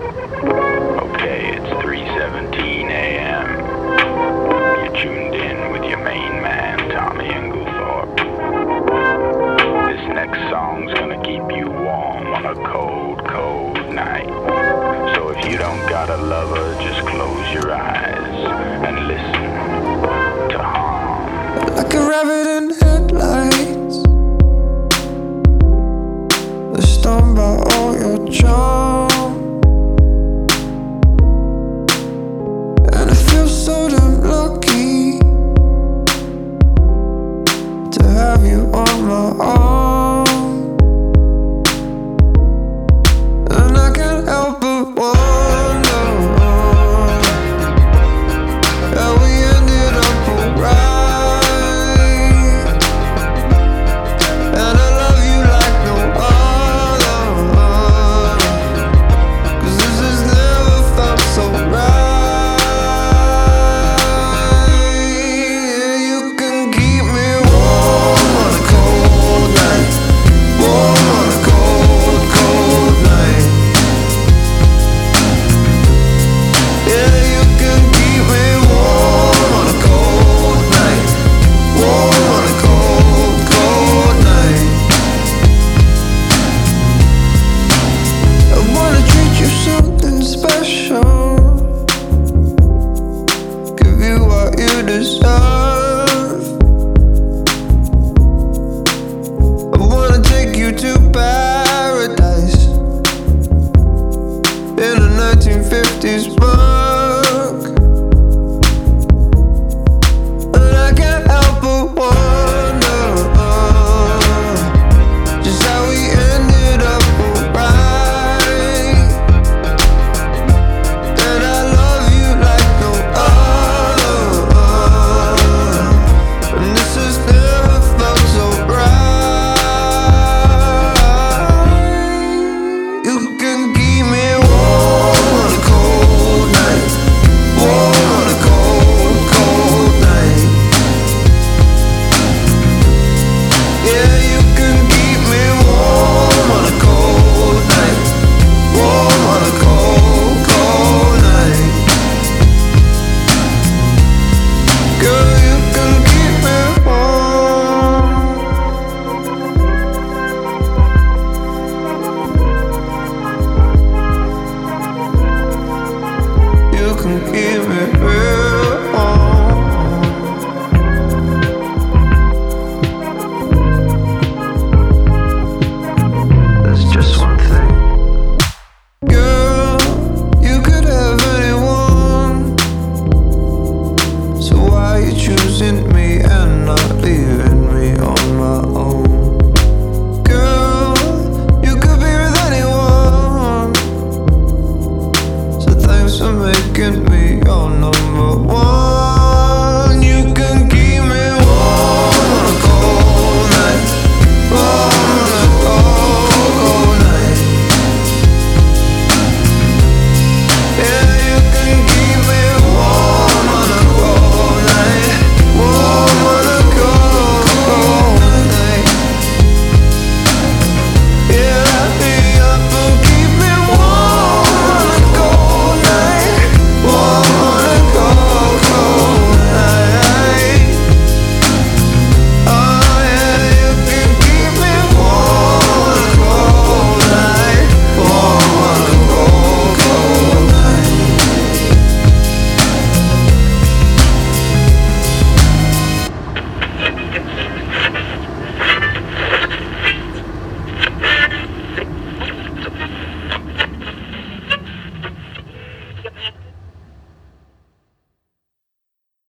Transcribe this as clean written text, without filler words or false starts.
Okay, it's 3:17 a.m. You're tuned in with your main man, Tommy Englethorpe. This next song's gonna keep you warm on a cold, cold night. So if you don't got a lover, just close your eyes and listen to Harm. Like a rabbit in headlights, we're stunned by all your charms.